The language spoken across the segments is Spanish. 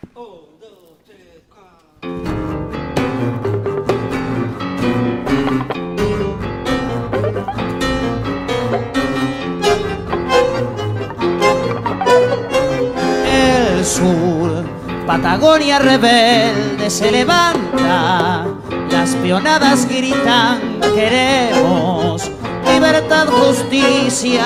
Un, dos, tres, cuatro. El sur, Patagonia rebelde se levanta, las peonadas gritan, queremos libertad, justicia,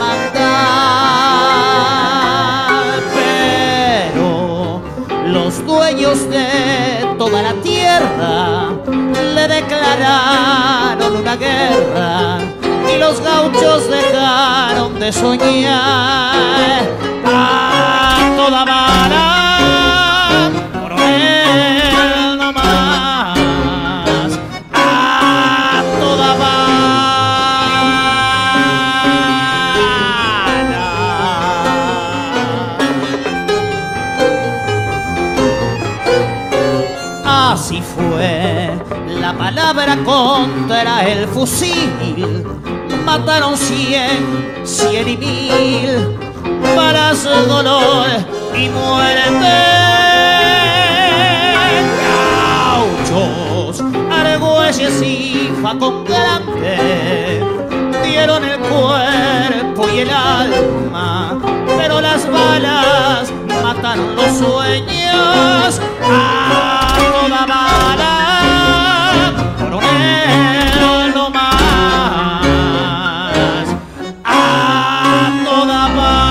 hermandad. Pero los dueños de toda la tierra le declararon una guerra y los gauchos dejaron de soñar. A toda bala, coronel, no más. A toda bala. Así fue la palabra contra el fusil. Mataron 100, 100 y 1000. Balas, dolor y muerte. Gauchos, argüelles y facón grande dieron el cuerpo y el alma, pero las balas mataron los sueños. A toda bala, coronel, no más. A toda bala.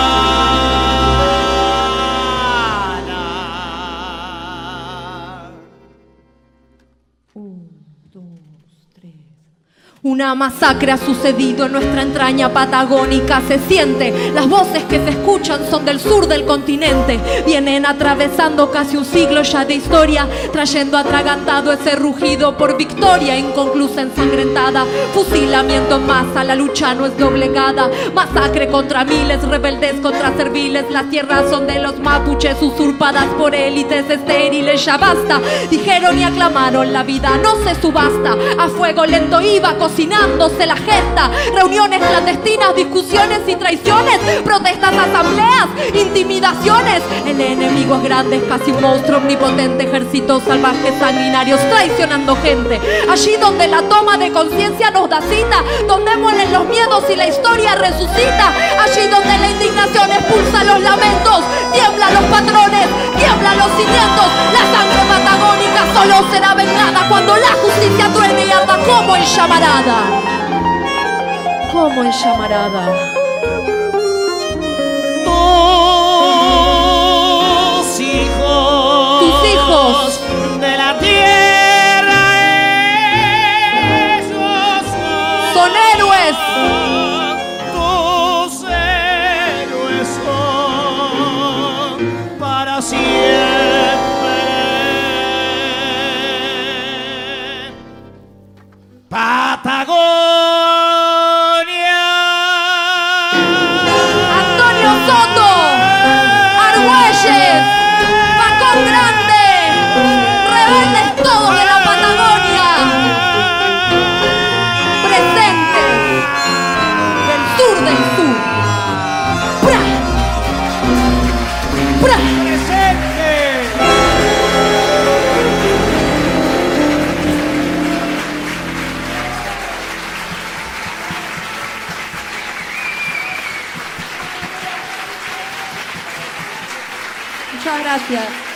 Una masacre ha sucedido en nuestra entraña patagónica. Se siente, las voces que se escuchan son del sur del continente. Vienen atravesando casi un siglo ya de historia, trayendo atragantado ese rugido por victoria inconclusa, ensangrentada. Fusilamiento en masa, la lucha no es doblegada. Masacre contra miles, rebeldes contra serviles. Las tierras son de los mapuches, usurpadas por élites estériles. Ya basta, dijeron y aclamaron, la vida no se subasta. A fuego lento iba cocinándose la gesta, reuniones clandestinas, discusiones y traiciones, protestas, asambleas, intimidaciones. El enemigo es grande, es casi un monstruo omnipotente, ejércitos salvajes, sanguinarios, traicionando gente. Allí donde la toma de conciencia nos da cita, donde mueren los miedos y la historia resucita. Allí donde la indignación expulsa los lamentos, tiemblan los patrones, tiemblan los cimientos. La sangre patagónica solo será vengada cuando la justicia truene y arda como en llamarada. Como en llamarada. Tus hijos de la tierra, esos son héroes. Tus héroes son para siempre. Patagonia. Antonio Soto, Argüelles, Facón Grande, rebeldes todos de la Patagonia, presentes del sur del sur. ¡Pra! ¡Pra! Muchas gracias.